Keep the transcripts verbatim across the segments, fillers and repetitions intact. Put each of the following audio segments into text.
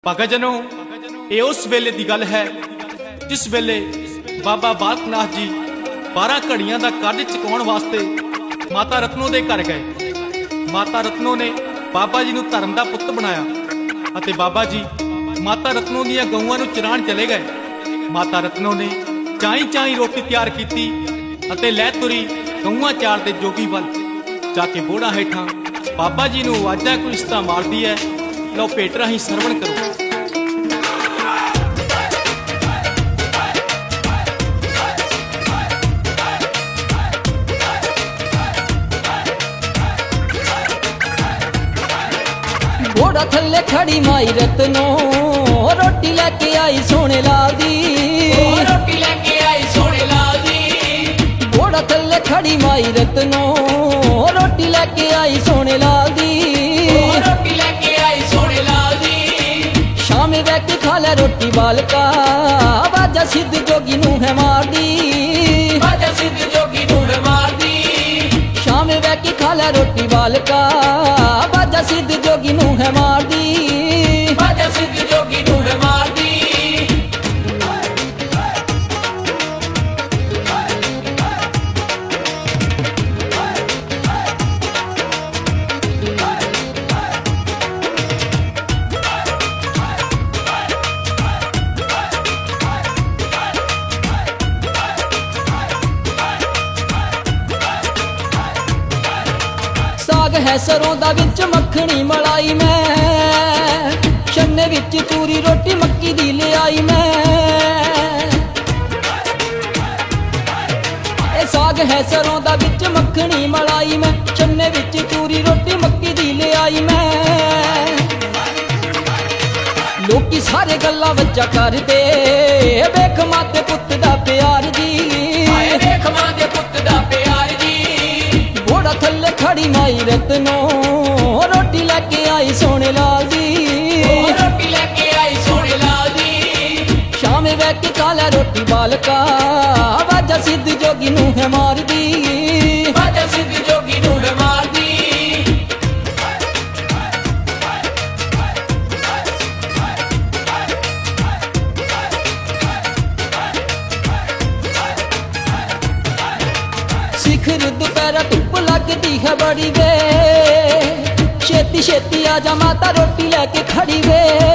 भगत जनों, ये उस वेले की गल है जिस वेले बाबा बालक नाथ जी बारह घड़ियां का कर्ज चुकाउण वास्ते माता रत्नों के घर गए। माता रत्नों ने बाबा जी नूं धर्म का पुत बनाया अते बाबा जी माता रत्नों दीआं गऊआं नूं चराण चले गए। माता रत्नों ने चाई चाई रोटी तैयार की अते लै तुरी गऊआं चार दे जोगी वल जाके बोड़ा हेठां बाबा जी नूं आवाज़ां कोई रिश्ता मारदी है। लो भेट राही सरवण करो। घोड़ा थल्ले खड़ी माई रत्नो रोटी लेके आई सोने लाल दी, रोटी लेके आई सोने लाल दी। घोड़ा थल्ले खड़ी माई रत्नो रोटी लेके आई सोने लाल दी, रोटी लेके आई सोने लाल दी। शाम बैठ खा ले रोटी बालका बाजा सिद्ध जोगी नू है मार दी, बाजा सिद्ध जोगी नू है मार दी। शाम बैठ खा ले रोटी बालका बाजा सिद्ध जोगी नू है मार दी, बाजा सिद्ध जोगी नू है मार दी। साग है सरों दा विच मखनी मलाई मैं, छन्ने विच चूरी रोटी मक्की दी ले आई मैं। ए साग है सरों दा विच मखनी मलाई मैं, छन्ने विच चूरी रोटी मक्की दी ले आई मैं। लोकी सारे गल्लां वच्चा करदे वेख मां ते पुत्त दा प्यार जी, वेख मां ते पुत्त दा प्यार जी। घोड़ा थल्ले खड़ी माई रत्नो रोटी लेके आई सोने लाल दी, रोटी लेके आई सोने लाल दी। शाम बैठ खा ले रोटी बालका बाजा सिद्ध जोगी नू है मार दी, बाजा सिद्ध जोगी नू है मार दी। शिखर दोपहरा धुप लगदी है बड़ी वे, छेती छेती आजा माता रोटी लेके खड़ी वे।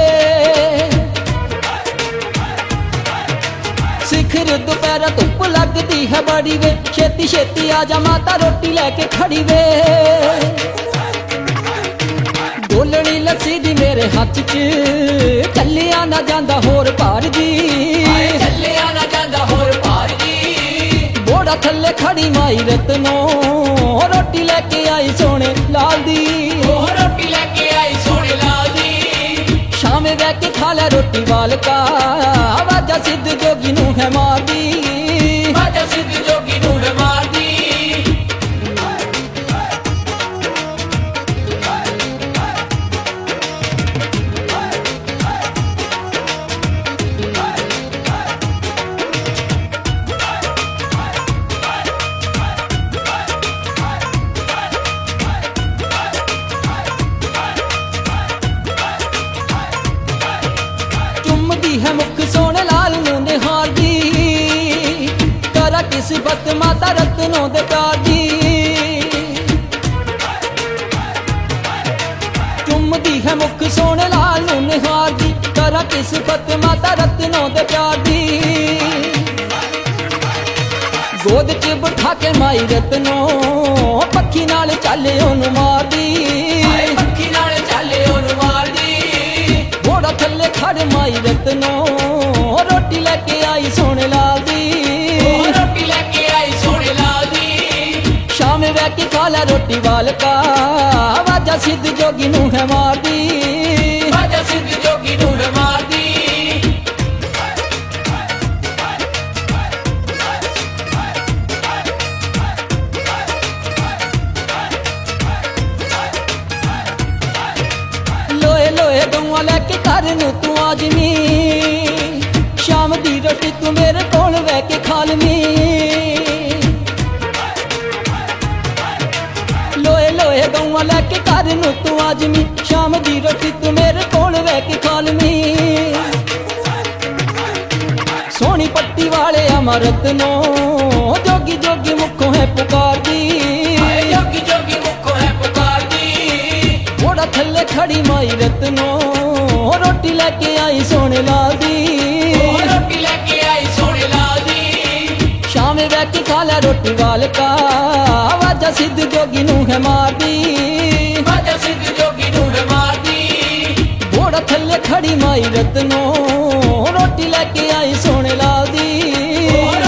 शिखर दोपहरा धुप लगदी है बड़ी वे, छेती छेती आजा माता रोटी लेके खड़ी वे। डोलनी लस्सी दी मेरे हाथ च चलिया ना जांदा होर पार जी, चलिया ना जांदा होर पार जी। घोड़ा थल्ले खड़ी माई रत्नो रोटी लेके आई सोने लाल दी, रोटी लेके आई सोने लाल दी। शाम बैठ के खा ले रोटी बालका बाजा सिद्ध जोगी नू है मार दी, बाजा सिद्ध जोगी नू है मार दी। है मुख सोने लाल नू निहार दी, करा किस्मत माता रत्नों दे प्यार दी। चुमदी है मुख सोने लाल नू निहार दी, करा किस्मत माता रत्नों दे प्यार दी। गोद च बिठा के माई रत्नो पक्षी नाल चाले ओनू मार दी, पक्षी नाल चाले ओनू मार दी। घोड़ा थल्ले खड़ माई रत्नो रोटी लेके आई सोने लाल दी, रोटी लेके आई सोने लाल दी। शाम बैठ खा ले रोटी बालका बाजा सिद्ध जोगी नू है मार दी, बाजा सिद्ध जोगी नू है मार दी। लोए लोए गऊआ लेके घर नू तू आजमी, शाम दी रोटी तू मेरे कोल बह के खा लमी। लोए लोए गऊआ लेके घर नू तू आजमी, शाम दी रोटी तू मेरे कोल बह के खा लमी। मामा रत्नो जोगी जोगी मुखों है पुकार दी जोगी जोगी मुखों है पुकार दी घोड़ा थल्ले खड़ी माई रत्नो रोटी लेके आई सोने लाल दी रोटी लेके आई सोने लाल दी शाम वे के खा ला रोटी वाल का वाजा सिद्ध जोगी नू है मार दी वाजा सिद्ध जोगी नू है मार दी घोड़ा थल्ले खड़ी माई रत्नो रोटी लेके आई सोने लाल दी